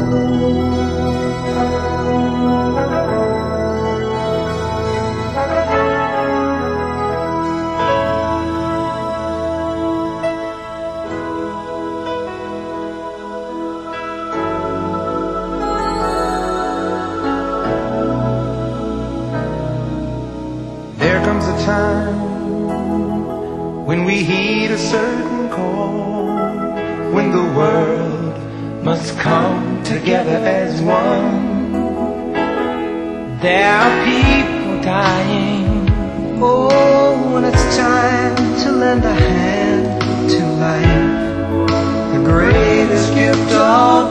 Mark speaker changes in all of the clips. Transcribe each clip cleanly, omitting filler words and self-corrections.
Speaker 1: There comes a time when we heed a certain call, when the world must come together as one. There are people dying. Oh, when it's time to lend a hand to life, the greatest gift of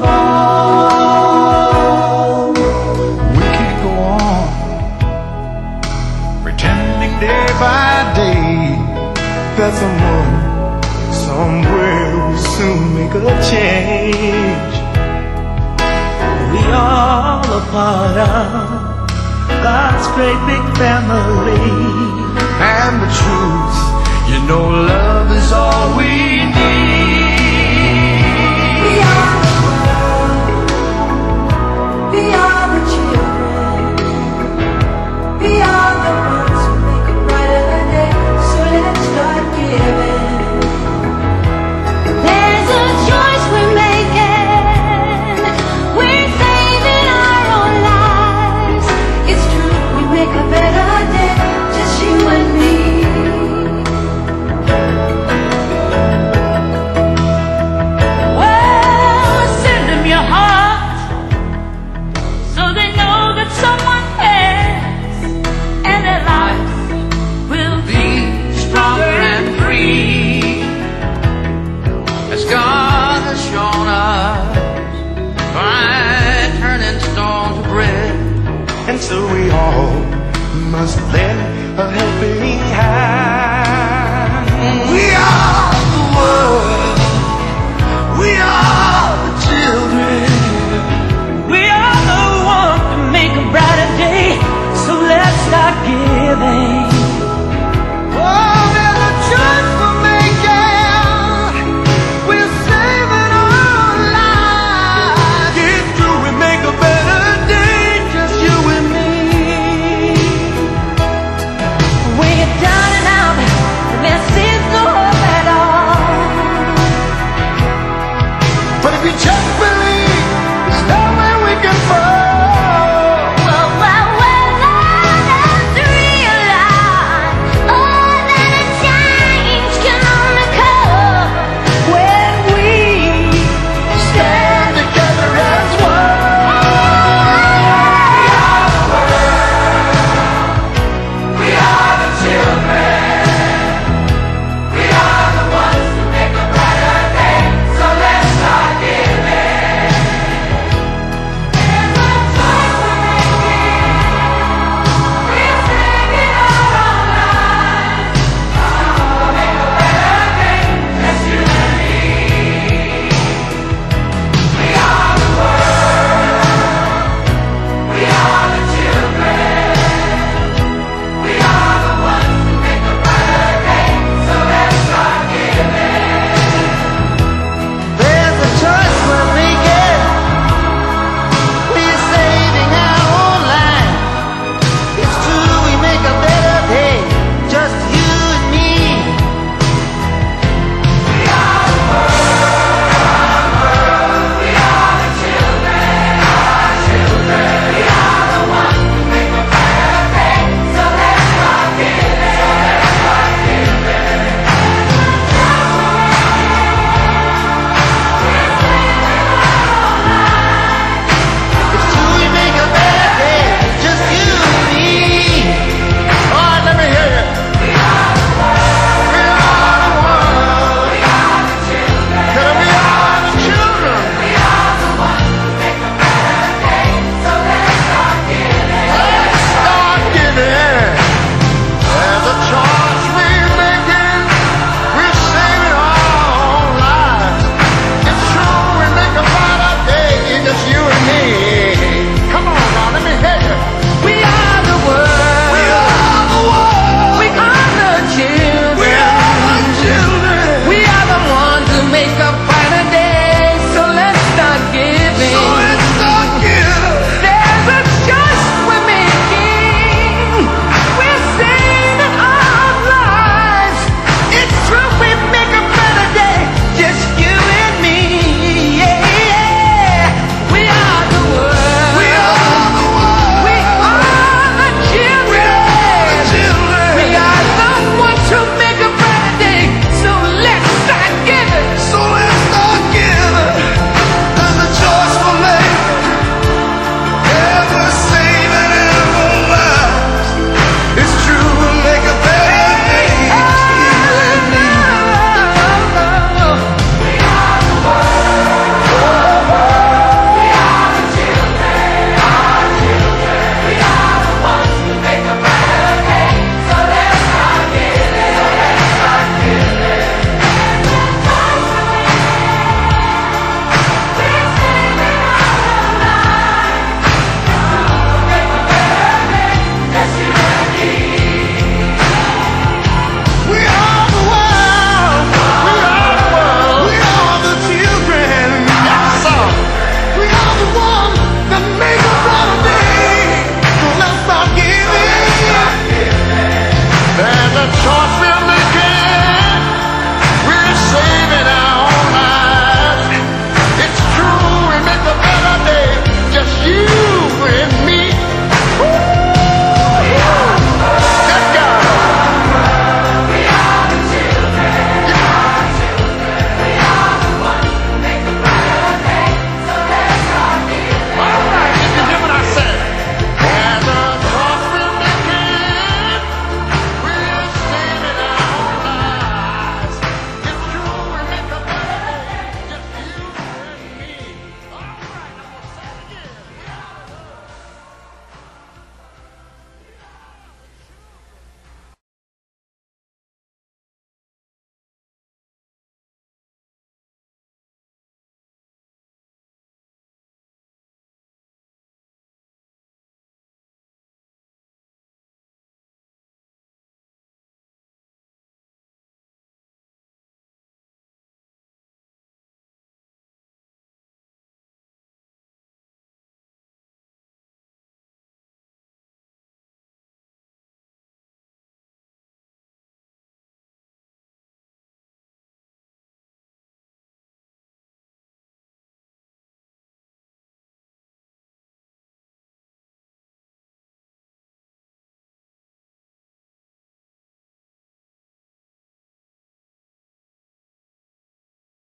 Speaker 1: all. We can't go on pretending day by day that someone, somewhere will soon make a change. We all a part of God's great big family. And the truth, you know, love is all we need.
Speaker 2: We are the world, we are the children, we are the ones who make a brighter day. So let's start giving. There's a choice we're making. We're saving our own lives. It's true, we make a better day, just you and me. Well, send them your heart so they know that someone cares, and their lives will be
Speaker 3: Stronger and free, as God has shown us by turning stone to bread.
Speaker 1: And so we all must lend a helping hand.